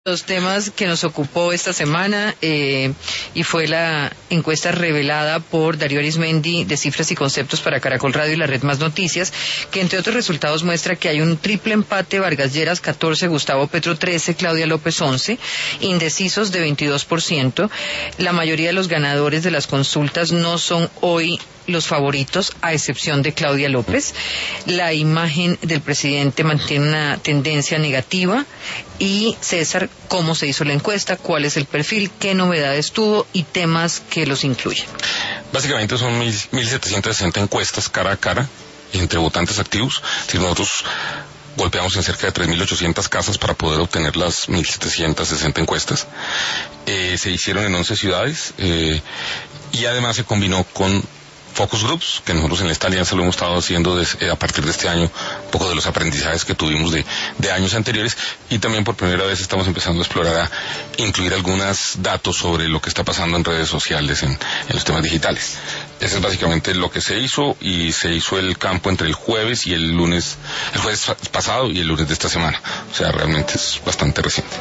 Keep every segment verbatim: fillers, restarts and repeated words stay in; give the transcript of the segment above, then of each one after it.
Los temas que nos ocupó esta semana eh, y fue la encuesta revelada por Darío Arizmendi de Cifras y Conceptos para Caracol Radio y la Red Más Noticias, que entre otros resultados muestra que hay un triple empate: Vargas Lleras catorce, Gustavo Petro trece, Claudia López once, indecisos de veintidós por ciento. La mayoría de los ganadores de las consultas no son hoy los favoritos, a excepción de Claudia López. La imagen del presidente mantiene una tendencia negativa. Y César, ¿cómo se hizo la encuesta? ¿Cuál es el perfil? ¿Qué novedades tuvo? Y temas que los incluyen. Básicamente son mil setecientas sesenta encuestas cara a cara entre votantes activos. Si nosotros golpeamos en cerca de tres mil ochocientas casas para poder obtener las mil setecientas sesenta encuestas. Eh, se hicieron en once ciudades eh, y además se combinó con focus groups, que nosotros en esta alianza lo hemos estado haciendo desde, eh, a partir de este año, un poco de los aprendizajes que tuvimos de, de años anteriores, y también por primera vez estamos empezando a explorar, a incluir algunos datos sobre lo que está pasando en redes sociales, en, en los temas digitales. Eso es básicamente lo que se hizo, y se hizo el campo entre el jueves y el lunes, el jueves pasado y el lunes de esta semana. O sea, realmente es bastante reciente.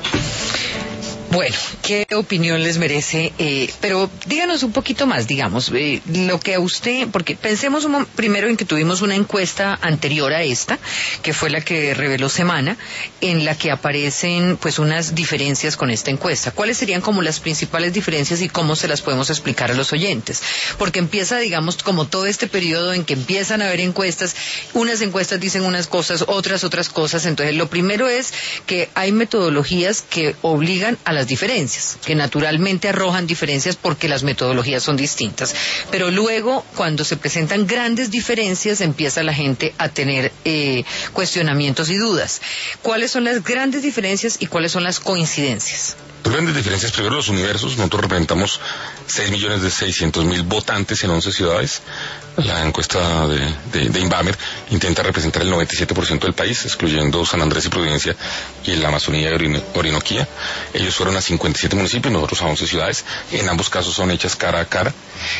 Bueno, ¿qué opinión les merece? Eh, pero díganos un poquito más, digamos, eh, lo que a usted, porque pensemos un, primero en que tuvimos una encuesta anterior a esta, que fue la que reveló Semana, en la que aparecen pues unas diferencias con esta encuesta. ¿Cuáles serían como las principales diferencias y cómo se las podemos explicar a los oyentes? Porque empieza, digamos, como todo este periodo en que empiezan a haber encuestas, unas encuestas dicen unas cosas, otras otras cosas. Entonces, lo primero es que hay metodologías que obligan a las diferencias, que naturalmente arrojan diferencias porque las metodologías son distintas, pero luego cuando se presentan grandes diferencias empieza la gente a tener eh, cuestionamientos y dudas. ¿Cuáles son las grandes diferencias y cuáles son las coincidencias? Las grandes diferencias, primero los universos. Nosotros representamos seis millones de seiscientos mil votantes en once ciudades. La encuesta de, de, de Inbamer intenta representar el noventa y siete por ciento del país, excluyendo San Andrés y Providencia y la Amazonía y Orino, Orinoquía. Ellos fueron a cincuenta y siete municipios, nosotros a once ciudades. En ambos casos son hechas cara a cara.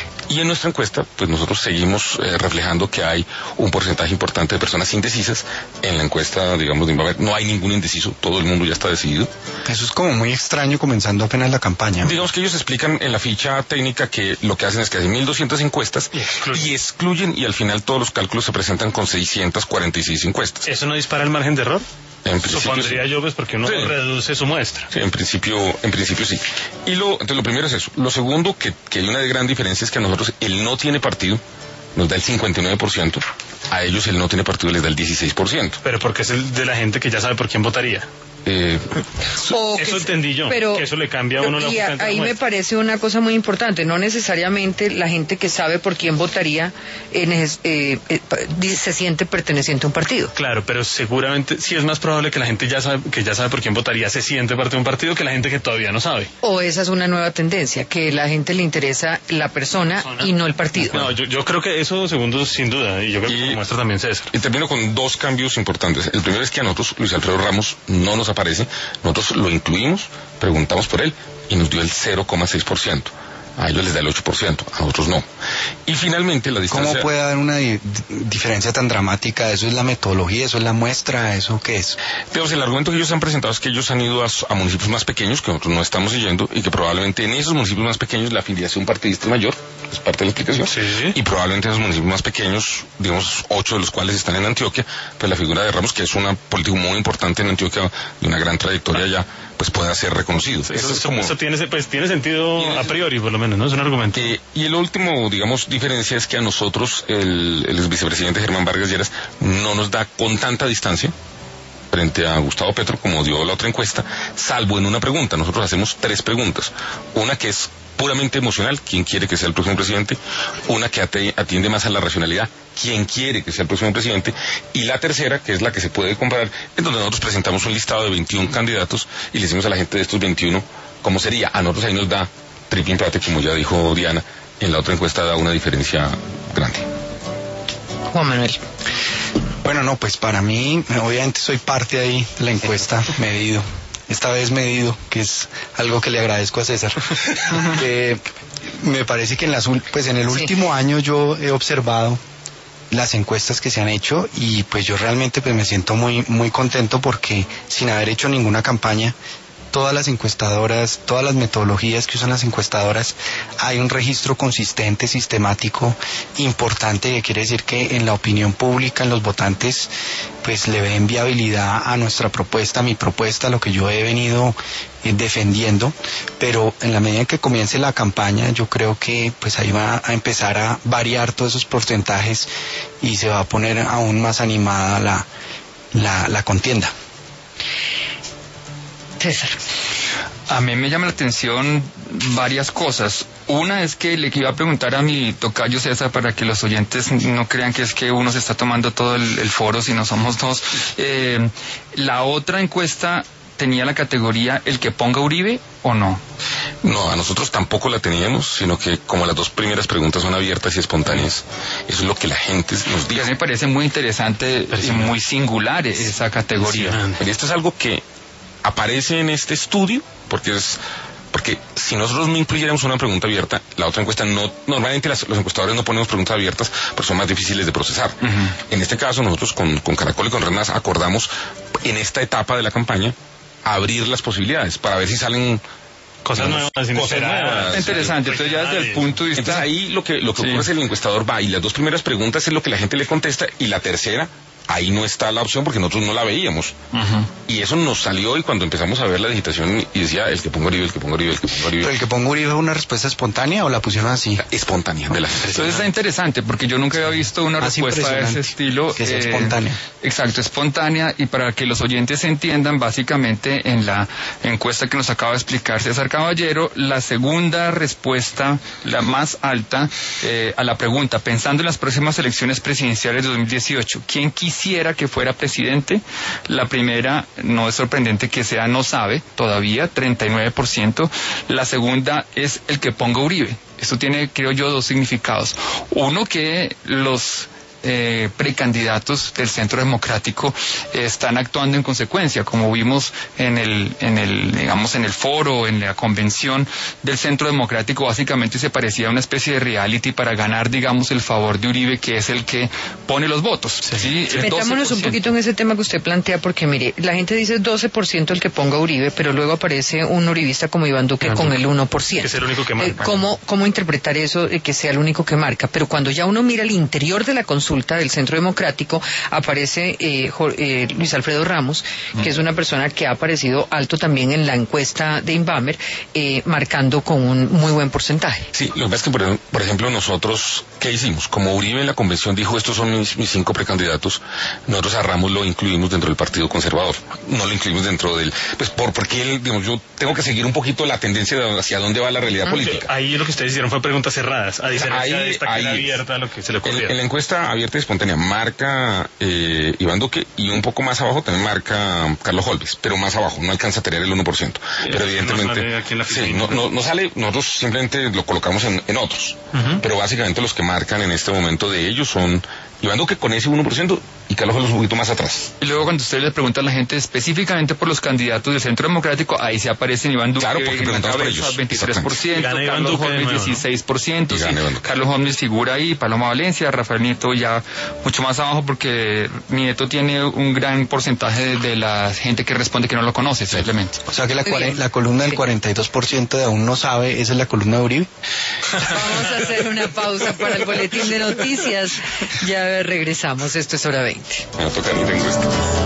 Y en nuestra encuesta, pues nosotros seguimos eh, reflejando que hay un porcentaje importante de personas indecisas. En la encuesta, digamos, de Inbamer no hay ningún indeciso, todo el mundo ya está decidido. Eso es como muy extraño comenzando apenas la campaña. Digamos que ellos explican en la ficha técnica que lo que hacen es que hacen mil doscientas encuestas y excluyen. y excluyen, y al final todos los cálculos se presentan con seiscientas cuarenta y seis encuestas. ¿Eso no dispara el margen de error? En principio, supondría sí. yo, pues, porque uno sí. reduce su muestra. Sí, en principio, en principio sí. Y lo, entonces lo primero es eso. Lo segundo, que, que hay una gran diferencia, es que a nosotros el no tiene partido nos da el cincuenta y nueve por ciento, a ellos el no tiene partido les da el dieciséis por ciento. Pero porque es el de la gente que ya sabe por quién votaría. Eh, eso eso entendí yo, pero, que eso le cambia a uno la y a, ahí me parece una cosa muy importante. No necesariamente la gente que sabe por quién votaría eh, eh, eh, se siente perteneciente a un partido. Claro, pero seguramente sí es más probable que la gente ya sabe, que ya sabe por quién votaría se siente parte de un partido que la gente que todavía no sabe. O esa es una nueva tendencia, que la gente le interesa la persona, persona. y no el partido. No, yo, yo creo que eso segundo sin duda, y yo creo y, que lo muestra también César. Y termino con dos cambios importantes. El primero es que a nosotros Luis Alfredo Ramos no nos aparece, nosotros lo incluimos, preguntamos por él y nos dio el cero coma seis por ciento. A ellos les da el ocho por ciento, a nosotros no. Y finalmente la distancia... ¿Cómo puede haber una di diferencia tan dramática? ¿Eso es la metodología? ¿Eso es la muestra? ¿Eso qué es? Pero el argumento que ellos han presentado es que ellos han ido a, a municipios más pequeños, que nosotros no estamos siguiendo, y que probablemente en esos municipios más pequeños la afiliación partidista es mayor, es parte de la explicación. Sí. Y probablemente en esos municipios más pequeños, digamos ocho de los cuales están en Antioquia, pues la figura de Ramos, que es una política muy importante en Antioquia, de una gran trayectoria allá, pues pueda ser reconocido. Eso, eso, es como... eso tiene, pues, tiene sentido tiene a priori, por lo menos, ¿no? Es un argumento. Eh, y el último, digamos, diferencia es que a nosotros, el, el vicepresidente Germán Vargas Lleras, no nos da con tanta distancia frente a Gustavo Petro, como dio la otra encuesta, salvo en una pregunta. Nosotros hacemos tres preguntas. Una que es puramente emocional, ¿quién quiere que sea el próximo presidente? Una que atiende más a la racionalidad, ¿quién quiere que sea el próximo presidente? Y la tercera, que es la que se puede comparar, en donde nosotros presentamos un listado de veintiún candidatos y le decimos a la gente de estos veintiuno cómo sería. A nosotros ahí nos da triple empate, como ya dijo Diana, en la otra encuesta da una diferencia grande. Juan Manuel. Bueno, no, pues para mí, obviamente soy parte ahí de la encuesta, medido. Esta vez medido, que es algo que le agradezco a César. eh, me parece que en, las, pues en el sí. último año yo he observado las encuestas que se han hecho y pues yo realmente pues me siento muy, muy contento porque sin haber hecho ninguna campaña todas las encuestadoras, todas las metodologías que usan las encuestadoras, hay un registro consistente, sistemático, importante, que quiere decir que en la opinión pública, en los votantes, pues le ven viabilidad a nuestra propuesta, a mi propuesta, lo que yo he venido eh, defendiendo, pero en la medida en que comience la campaña, yo creo que pues ahí va a empezar a variar todos esos porcentajes y se va a poner aún más animada la, la, la contienda. César. A mí me llama la atención varias cosas. Una es que le iba a preguntar a mi tocayo César, para que los oyentes no crean que es que uno se está tomando todo el, el foro, sino somos dos. Eh, la otra encuesta tenía la categoría ¿el que ponga Uribe o no? No, a nosotros tampoco la teníamos, sino que como las dos primeras preguntas son abiertas y espontáneas, eso es lo que la gente nos dice. A mí me parece muy interesante y muy singular esa categoría. Pero esto es algo que aparece en este estudio, porque es porque si nosotros no incluyéramos una pregunta abierta, la otra encuesta no, normalmente las, los encuestadores no ponemos preguntas abiertas porque son más difíciles de procesar. Uh-huh. En este caso nosotros con, con Caracol y con Red Más acordamos en esta etapa de la campaña abrir las posibilidades para ver si salen cosas nuevas, cosas nuevas. Interesante. Entonces ya desde el punto de vista, entonces ahí lo que lo que sí. ocurre es el encuestador va y las dos primeras preguntas es lo que la gente le contesta y la tercera ahí no está la opción porque nosotros no la veíamos. Uh-huh. Y eso nos salió y cuando empezamos a ver la digitación y decía el que ponga Uribe, el que ponga Uribe, el que ponga Uribe. ¿Pero el que ponga Uribe es una respuesta espontánea o la pusieron así? Espontánea, de la gente. Entonces está interesante porque yo nunca había visto una Más respuesta de ese estilo. Que sea eh, espontánea. Exacto, espontánea. Y para que los oyentes entiendan, básicamente en la encuesta que nos acaba de explicar César Caballero, la segunda respuesta, la más alta, eh, a la pregunta, pensando en las próximas elecciones presidenciales de dos mil dieciocho, ¿quién quisiera que fuera presidente? La primera, no es sorprendente que sea no sabe, todavía, treinta y nueve por ciento. La segunda es el que ponga Uribe. Esto tiene, creo yo, dos significados. Uno, que los Eh, precandidatos del Centro Democrático eh, están actuando en consecuencia, como vimos en el, en el, digamos, en el foro, en la convención del Centro Democrático. Básicamente se parecía a una especie de reality para ganar, digamos, el favor de Uribe, que es el que pone los votos. ¿Sí? Sí, metámonos un poquito en ese tema que usted plantea, porque mire, la gente dice doce por ciento el que ponga Uribe, pero luego aparece un uribista como Iván Duque con el uno por ciento. Que es el único que marca. Eh, ¿cómo, ¿Cómo interpretar eso, eh, que sea el único que marca? Pero cuando ya uno mira el interior de la consulta del Centro Democrático, aparece eh, eh, Luis Alfredo Ramos, mm. que es una persona que ha aparecido alto también en la encuesta de Inbamer, eh, marcando con un muy buen porcentaje. Sí, lo que pasa es que, por, por ejemplo, nosotros, ¿qué hicimos? Como Uribe en la convención dijo, estos son mis, mis cinco precandidatos, nosotros a Ramos lo incluimos dentro del Partido Conservador, no lo incluimos dentro del, pues por porque él, digamos, yo tengo que seguir un poquito la tendencia de hacia dónde va la realidad mm. política. Ahí lo que ustedes hicieron fue preguntas cerradas, a diferencia ahí, de esta que era abierta, lo que se le ocurrió. En, en la encuesta abierta y espontánea marca eh, Iván Duque y un poco más abajo también marca Carlos Holmes, pero más abajo, no alcanza a tener el uno por ciento. Sí, pero evidentemente no sale, sí, no, no, no sale, nosotros simplemente lo colocamos en, en otros, uh-huh. pero básicamente los que marcan en este momento de ellos son Iván Duque con ese uno por ciento y Carlos Holmes un poquito más atrás. Y luego cuando ustedes le preguntan a la gente específicamente por los candidatos del Centro Democrático, ahí se aparecen Iván Duque, claro, porque en la cabeza, veintitrés por ciento, Carlos Holmes dieciséis por ciento, sí, Carlos Holmes figura ahí, Paloma Valencia, Rafael Nieto ya mucho más abajo porque Nieto tiene un gran porcentaje de, de la gente que responde que no lo conoce, simplemente. O sea que la, cuare, la columna del cuarenta y dos por ciento de aún no sabe, ¿esa es la columna de Uribe? Vamos a hacer una pausa para el boletín de noticias. Ya regresamos, esto es Hora veinte. Me va a tocar ir en encuesta.